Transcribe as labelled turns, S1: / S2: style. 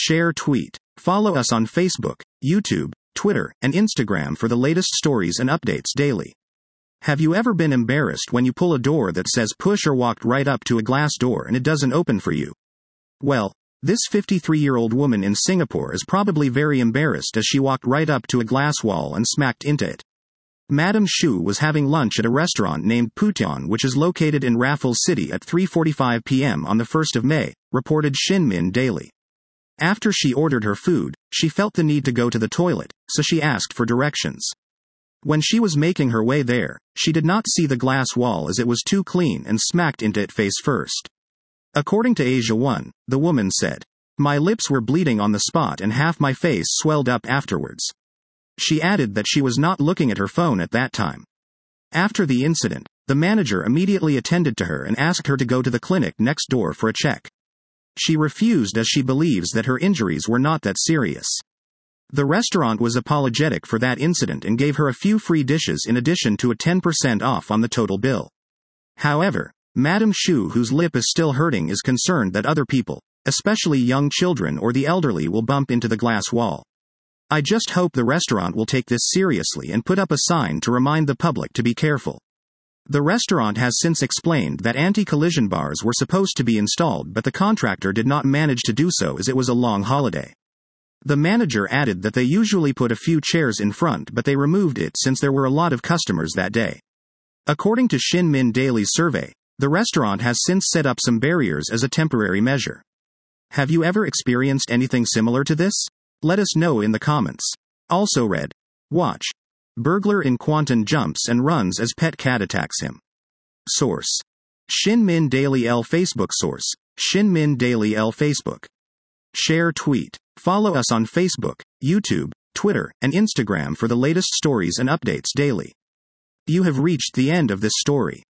S1: share, tweet. Follow us on Facebook, YouTube, Twitter, and Instagram for the latest stories and updates daily. Have you ever been embarrassed when you pull a door that says push or walked right up to a glass door and it doesn't open for you? Well, this 53-year-old woman in Singapore is probably very embarrassed as she walked right up to a glass wall and smacked into it. Madam Shu was having lunch at a restaurant named Pution, which is located in Raffles City at 3:45 p.m. on the 1st of May, reported Shinmin Daily. After she ordered her food, she felt the need to go to the toilet, so she asked for directions. When she was making her way there, she did not see the glass wall as it was too clean and smacked into it face first. According to Asia One, the woman said, "My lips were bleeding on the spot and half my face swelled up afterwards." She added that she was not looking at her phone at that time. After the incident, the manager immediately attended to her and asked her to go to the clinic next door for a check. She refused as she believes that her injuries were not that serious. The restaurant was apologetic for that incident and gave her a few free dishes in addition to a 10% off on the total bill. However, Madam Shu, whose lip is still hurting, is concerned that other people, especially young children or the elderly, will bump into the glass wall. "I just hope the restaurant will take this seriously and put up a sign to remind the public to be careful." The restaurant has since explained that anti-collision bars were supposed to be installed, but the contractor did not manage to do so as it was a long holiday. The manager added that they usually put a few chairs in front, but they removed it since there were a lot of customers that day. According to Shinmin Daily's survey, the restaurant has since set up some barriers as a temporary measure. Have you ever experienced anything similar to this? Let us know in the comments. Also read, watch. Burglar in Kuantan jumps and runs as pet cat attacks him. Source: Shinmin Daily L. Facebook. Source: Shinmin Daily L. Facebook. Share, tweet. Follow us on Facebook, YouTube, Twitter, and Instagram for the latest stories and updates daily. You have reached the end of this story.